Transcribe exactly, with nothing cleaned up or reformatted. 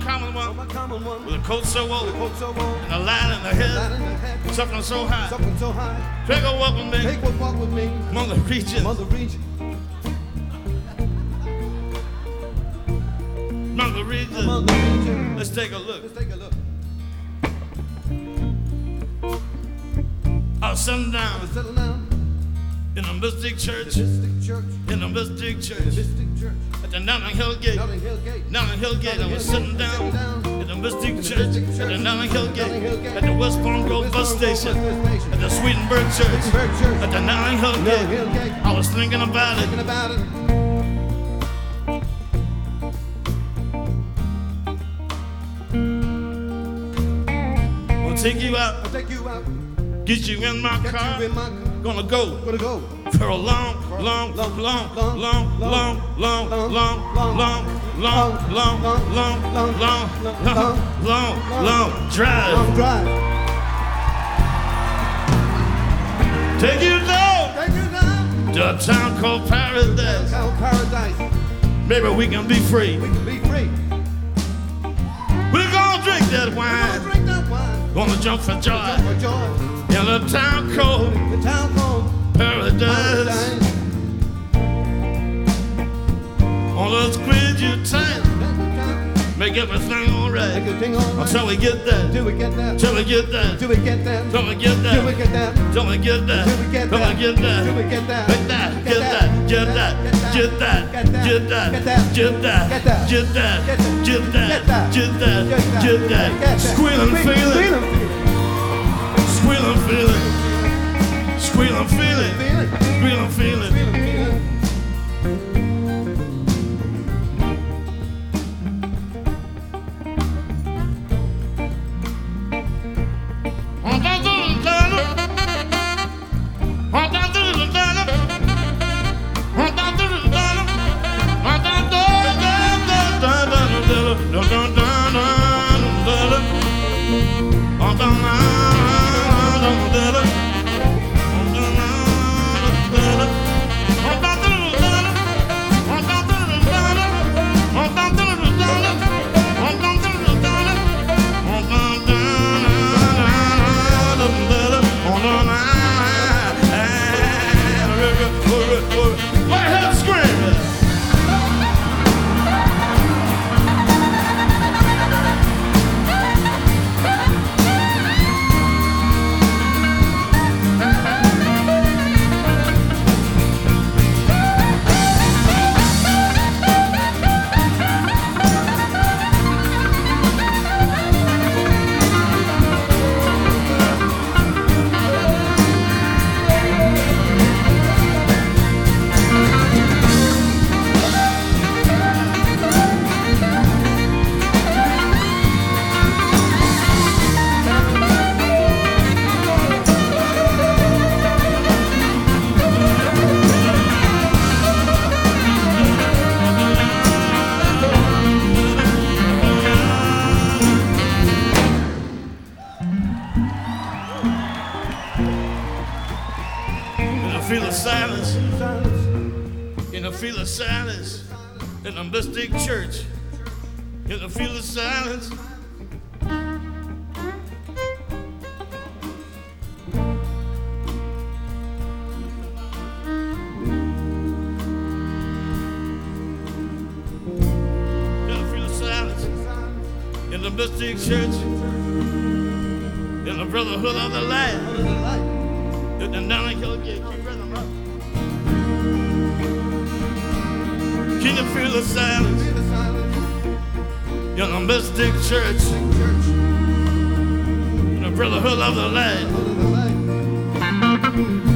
common one, my common one, with a coat so old, coat so old, and a line in the head, light in the head, suffering so high. suffering so high. Take a walk with me, Take a walk with me, among the regions, among the region, among the regions. among the region. Let's take a look. Let's take a look. I'll settle down Settle down. in the Mystic Church, The Mystic Church, in the Mystic the Church, Mystic Church, at the Notting Hill Gate. Notting Hill Gate, Notting Hill Gate, I was sitting down in the Mystic Church, at the Notting Hill Gate, at the West Palm Grove bus station, at the Swedenburg Church, at the Notting Hill Notting Hill Gate. Gate. I was thinking about Thinking it. about it. I'll take you out, I'll take you out, get you in my get car. you in my car. Gonna go Gonna go. for a long, long, long, long, long, long, long, long, long, long, long, long, long, long, long, long, long drive. Long drive. Take you down Take you down. to a town called Paradise. Down paradise. Maybe we can be free. We can be free. We're gonna drink that Gonna wine. drink that wine. Gonna jump for joy Jump for joy. in a town called The town called Paradise. Paradise. On us squeeze you tight, make everything alright. Make everything all right. Until we get there, Till we get there. till we get there, Till we get there. till we get Till we there, get there. till we get there, Till we get till there. we get Till there. we get there. Get that, get that, get that, get that, get that, get that, get that, get that, get that, get that, get that. Squealing feeling, squealing feeling, squealing feeling, squealing feeling. Feel the silence, in the feel of silence, in the Mystic Church, in the feel of silence. In the feel of silence, in the Mystic Church, in the Brotherhood of the Light. In the Notting Hill Gate, keep rhythm up. Can you feel the silence? In the Mystic Church, in the Brotherhood of the Light.